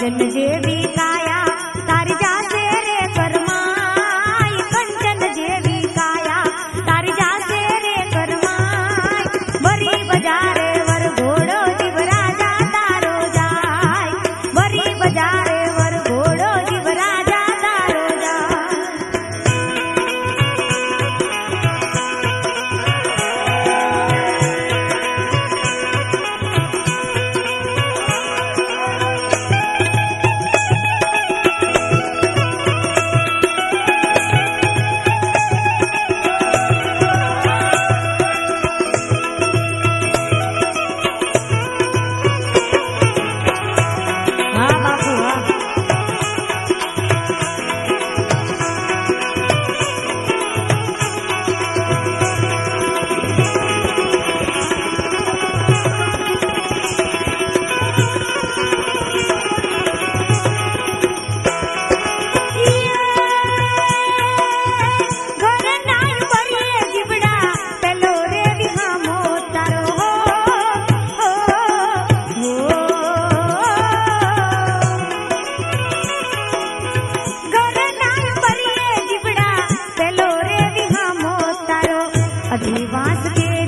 कंचन जेवी काया तारी जासे रे करमाई, कंचन जेवी काया तारी जासे रे करमाई। बरी बजारे वर घोड़ो जीव राजा तारो जाय, बरी बजारे वर घोड़ो जीव राजा तारो जाय। अढीवास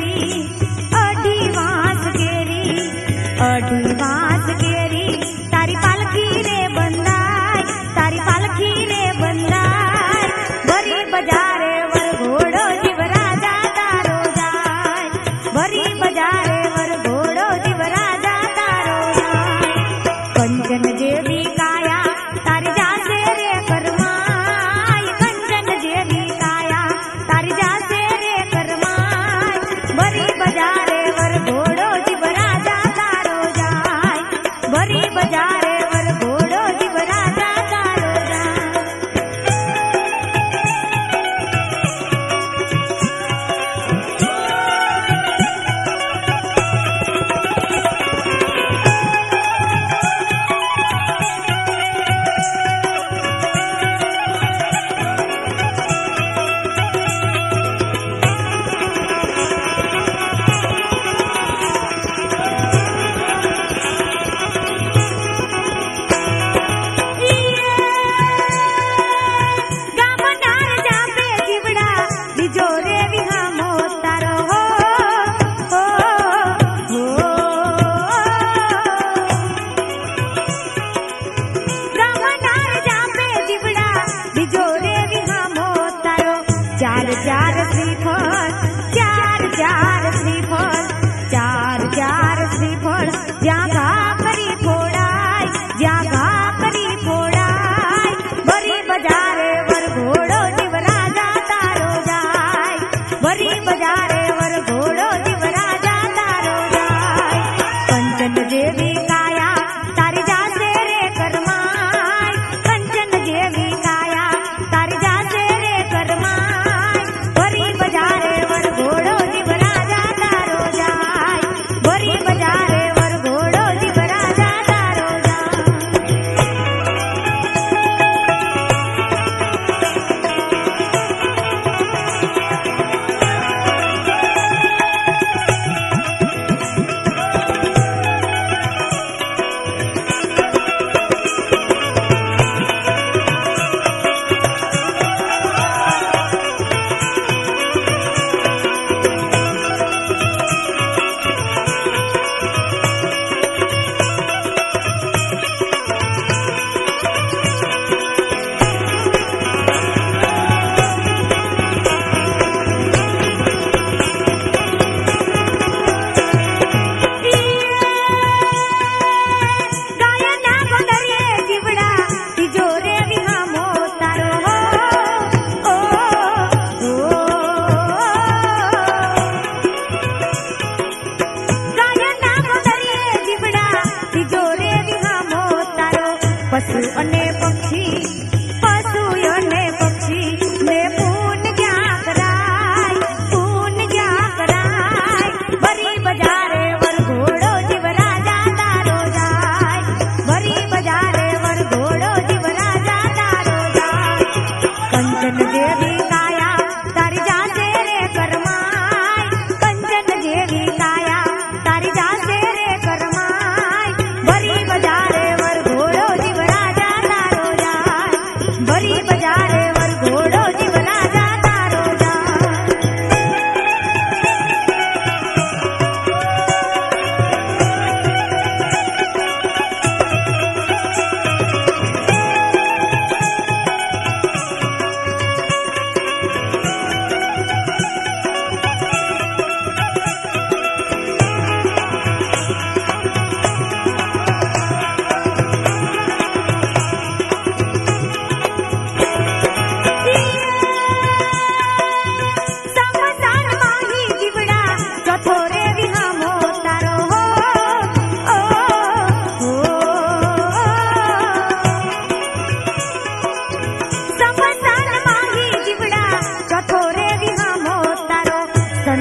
केरी तारी पालखी रे बंदाय, तारी पालखी रे बंदाय। बरी बजारे वर घोड़ो जीव राजा तारो जाय, बरी बजारे वर घोड़ो जीव राजा तारो जाय। कंचन जेवी काया तारी जासे रे करमाय, कंचन जेवी काया तारी जासे रे करमाय। बरी बजारे वर घोड़ो जीव राजा तारो जाय, बरी बजारे वर घोड़ो जीव राजा तारो जाय। चार चार श्रीफल, चार चार श्रीफल, चार चार श्रीफल, जागा करी फोड़ाय, जागा करी फोड़ाय। बरी बजारे वर घोड़ो जीव राजा तारो जाय, बरी बजारे वर घोड़ो जीव राजा तारो जाय। कंचन जेवी काया तारी जासे रे करमाय, कंचन जेवी काया तारी जासे रे करमाय। बरी बजारे वर घोड़ो जीव राजा तारो जाय, बरी बजारे वर घोड़ो जीव राजा तारो जाय। पशु अने पक्षी, पशु अने पक्षी ने पून क्या कराय, पून क्या कराय। बरी बजारे वर घोड़ो जीव राजा तारो जाय, बरी बजारे वर घोड़ो जीव राजा तारो जाय। कंचन जेवी काया तारी जासे रे करमाय, कंचन जेवी काया तारी जासे रे करमाय। बरी बजारे वर घोड़ो जीव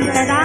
बटरा